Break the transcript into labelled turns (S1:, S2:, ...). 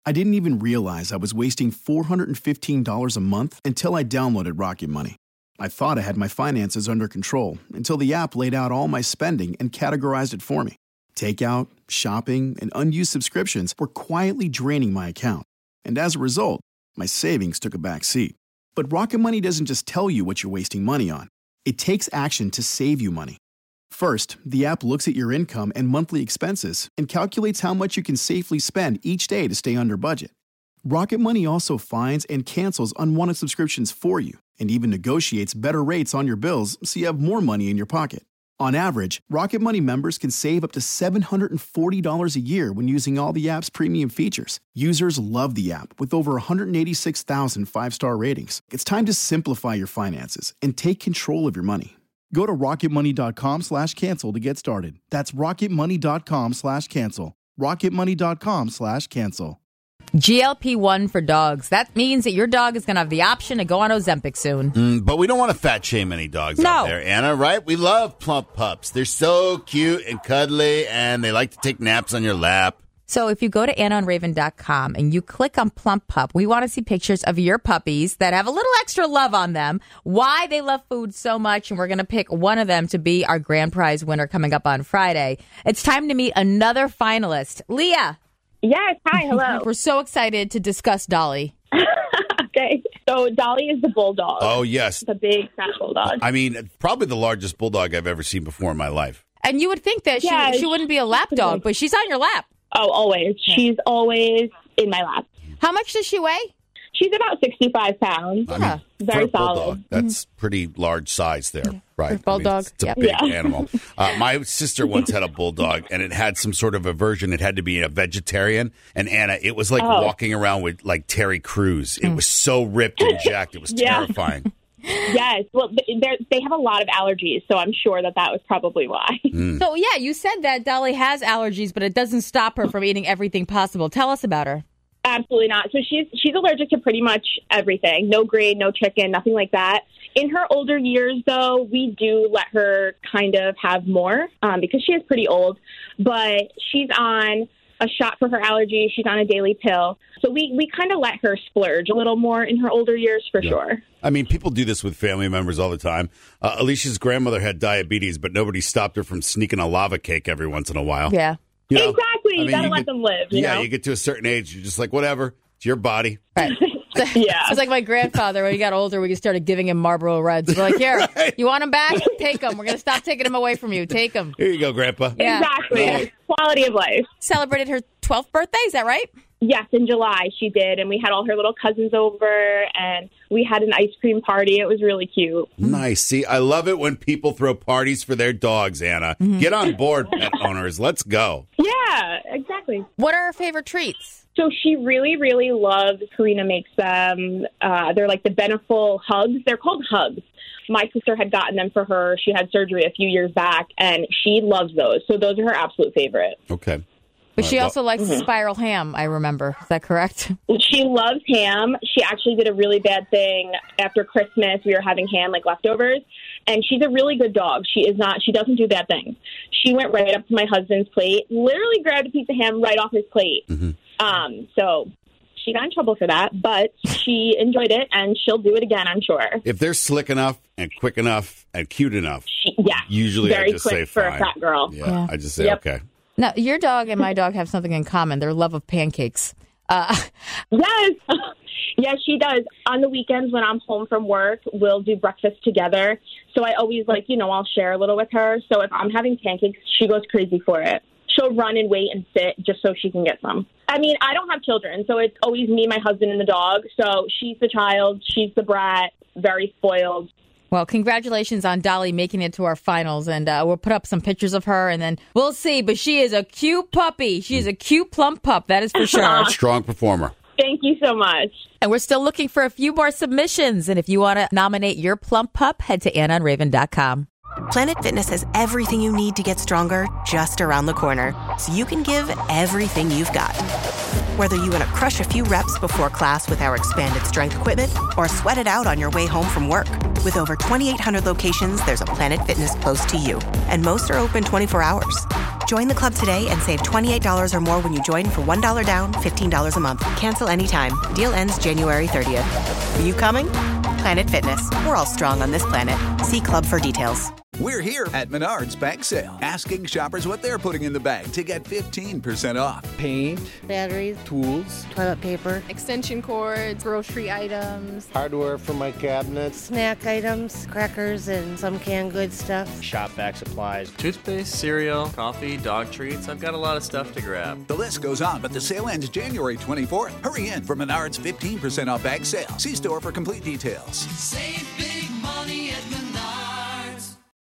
S1: I didn't even realize I was wasting $415 a month until I downloaded Rocket Money. I thought I had my finances under control until the app laid out all my spending and categorized it for me. Takeout, shopping, and unused subscriptions were quietly draining my account. And as a result, my savings took a back seat. But Rocket Money doesn't just tell you what you're wasting money on. It takes action to save you money. First, the app looks at your income and monthly expenses and calculates how much you can safely spend each day to stay under budget. Rocket Money also finds and cancels unwanted subscriptions for you and even negotiates better rates on your bills so you have more money in your pocket. On average, Rocket Money members can save up to $740 a year when using all the app's premium features. Users love the app with over 186,000 five-star ratings. It's time to simplify your finances and take control of your money. Go to rocketmoney.com/cancel to get started. That's rocketmoney.com/cancel. rocketmoney.com/cancel.
S2: GLP-1 for dogs. That means that your dog is going to have the option to go on Ozempic soon.
S3: But we don't want to fat shame any dogs out there, Anna, right? We love plump pups. They're so cute and cuddly, and they like to take naps on your lap.
S2: So if you go to AnnaandRaven.com and you click on Plump Pup, we want to see pictures of your puppies that have a little extra love on them, why they love food so much, and we're going to pick one of them to be our grand prize winner coming up on Friday. It's time to meet another finalist. Leah.
S4: Yes. Hi. Hello.
S2: We're so excited to discuss Dolly.
S4: Okay. So Dolly is the bulldog.
S3: Oh, yes.
S4: The big fat bulldog.
S3: I mean, probably the largest bulldog I've ever seen before in my life.
S2: And you would think that she wouldn't be a lap dog, but she's on your lap.
S4: Oh, always. Yeah. She's always in my lap.
S2: How much does she weigh?
S4: She's about 65 pounds.
S3: I mean,
S4: very solid.
S3: Bulldog, that's pretty large size there, right?
S2: Bulldog.
S3: It's a big animal. My sister once had a bulldog, and it had some sort of aversion. It had to be a vegetarian. And Anna, it was like walking around with like Terry Crews. It was so ripped and jacked. It was terrifying.
S4: Yes. Well, they have a lot of allergies, so I'm sure that was probably why.
S2: So, yeah, you said that Dolly has allergies, but it doesn't stop her from eating everything possible. Tell us about her.
S4: Absolutely not. So she's allergic to pretty much everything. No grain, no chicken, nothing like that. In her older years, though, we do let her kind of have more because she is pretty old. But she's on a shot for her allergy. She's on a daily pill. So we kind of let her splurge a little more in her older years for sure.
S3: I mean, people do this with family members all the time. Alicia's grandmother had diabetes, but nobody stopped her from sneaking a lava cake every once in a while.
S2: Yeah.
S4: You know? Exactly. You gotta let them live. You know?
S3: You get to a certain age, you're just like, whatever. It's your body.
S2: Right. It's like my grandfather, when he got older, we started giving him Marlboro Reds. We're like, here, you want them back? Take them. We're going to stop taking them away from you. Take them.
S3: Here you go, Grandpa.
S4: Yeah. Exactly. Yeah. Quality of life.
S2: Celebrated her 12th birthday, is that right?
S4: Yes, in July she did, and we had all her little cousins over, and we had an ice cream party. It was really cute.
S3: Nice. See, I love it when people throw parties for their dogs, Anna. Mm-hmm. Get on board, pet owners. Let's go.
S4: Yeah, exactly.
S2: What are her favorite treats?
S4: So she really, really loves, Karina makes them, they're like the Beneful hugs. They're called hugs. My sister had gotten them for her. She had surgery a few years back, and she loves those. So those are her absolute favorite.
S3: Okay.
S2: But she also likes spiral ham, I remember. Is that correct?
S4: She loves ham. She actually did a really bad thing after Christmas. We were having ham, like leftovers. And she's a really good dog. She doesn't do bad things. She went right up to my husband's plate, literally grabbed a piece of ham right off his plate. Mm-hmm. So she got in trouble for that, but she enjoyed it, and she'll do it again, I'm sure.
S3: If they're slick enough and quick enough and cute enough, usually
S4: very
S3: I just
S4: quick
S3: say
S4: for
S3: fine.
S4: A fat girl.
S3: Yeah, I just say okay.
S2: Now, your dog and my dog have something in common, their love of pancakes.
S4: Yes. Yes, she does. On the weekends when I'm home from work, we'll do breakfast together. So I always I'll share a little with her. So if I'm having pancakes, she goes crazy for it. She'll run and wait and sit just so she can get some. I mean, I don't have children, so it's always me, my husband, and the dog. So she's the child. She's the brat, very spoiled.
S2: Well, congratulations on Dolly making it to our finals, and we'll put up some pictures of her, and then we'll see. But she is a cute puppy. She is a cute plump pup, that is for sure.
S3: Strong performer.
S4: Thank you so much.
S2: And we're still looking for a few more submissions, and if you want to nominate your plump pup, head to AnnaandRaven.com.
S5: Planet Fitness has everything you need to get stronger just around the corner, so you can give everything you've got. Whether you want to crush a few reps before class with our expanded strength equipment or sweat it out on your way home from work. With over 2,800 locations, there's a Planet Fitness close to you. And most are open 24 hours. Join the club today and save $28 or more when you join for $1 down, $15 a month. Cancel anytime. Deal ends January 30th. Are you coming? Planet Fitness. We're all strong on this planet. See club for details.
S6: We're here at Menards Bag Sale, asking shoppers what they're putting in the bag to get 15% off.
S7: Paint,
S8: batteries,
S7: tools,
S8: toilet paper,
S9: extension cords, grocery items,
S7: hardware for my cabinets,
S8: snack items, crackers, and some canned goods stuff.
S10: Shop vac supplies,
S11: toothpaste, cereal, coffee, dog treats. I've got a lot of stuff to grab.
S6: The list goes on, but the sale ends January 24th. Hurry in for Menards 15% off bag sale. See store for complete details.
S12: Save big